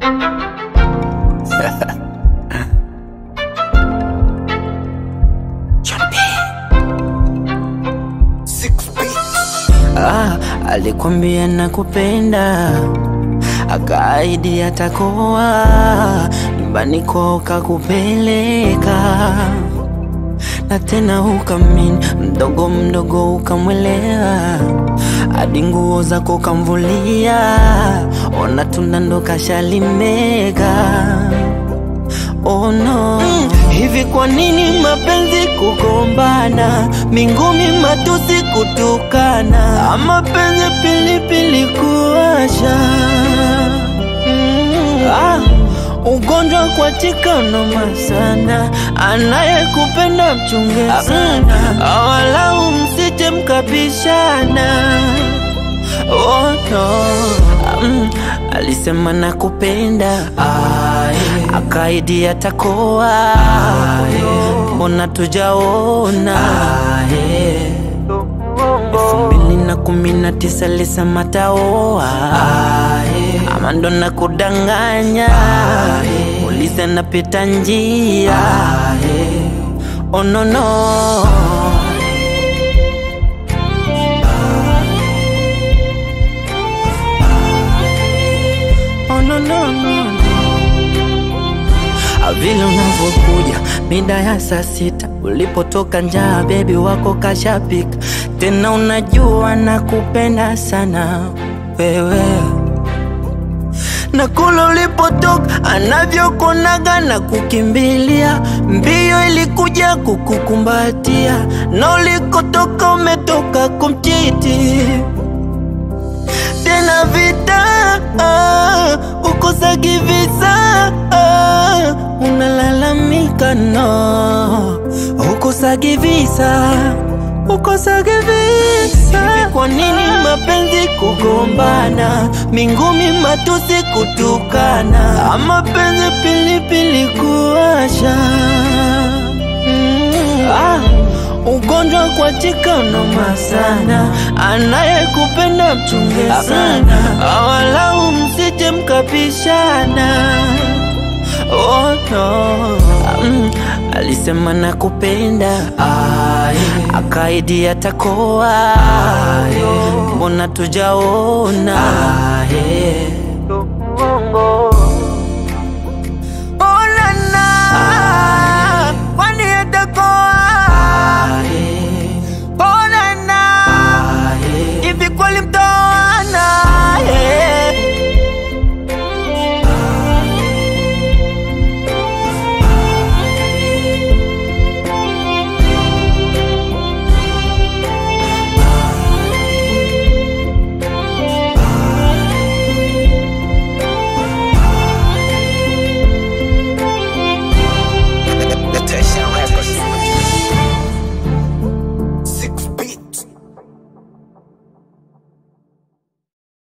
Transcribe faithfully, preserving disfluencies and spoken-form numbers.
Ah, alikwambia nakupenda, akaahidi atakoa, nyumbani kwao kakupeleka, na tena ukamini, mdogo mdogo ukamwelewa, hadi nguo zako kamvulia, ona tunda ndo kashalimega. Oh no, mm. Hivi kwa nini mapenzi kugombana, mingumi matusi kutukana, ama penzi pilipili kuwasha? mm. ah, Ugonjwa kwa tika noma sana, anayekupenda mchunge sana, awalau msije mkabishana. Oh no, mm. Alisema nakupenda, akaahidi atakoa, mbona tujaona? elfu mbili na kumi na tisa alisema taoa, ama ndo nakudanganya? Ulize napita njia. Oh no no, oh no no no. Vile unavokuja mida ya saa sita, ulipotoka njaa baby wako kashapika, tena unajua nakupenda sana wewe, na kule ulipotoka anavyokonaga na kukimbilia mbio, ilikuja kukukumbatia, na ulikotoka umetoka kumchiti tena vita. ah, Ukosagi visa, ah, unalalamika no, ukosagi visa, ukosagi visa. Hivi kwa nini mapenzi kugombana, mingumi matusi kutukana, ama penzi pilipili kuwasha? mm. ah. Ugonjwa kwa tika noma sana, anayekupenda mchunge sana, awalau msije mkabishana. Oh no, mm. Alisema nakupenda, akaahidi atakoa, mbona tujaona?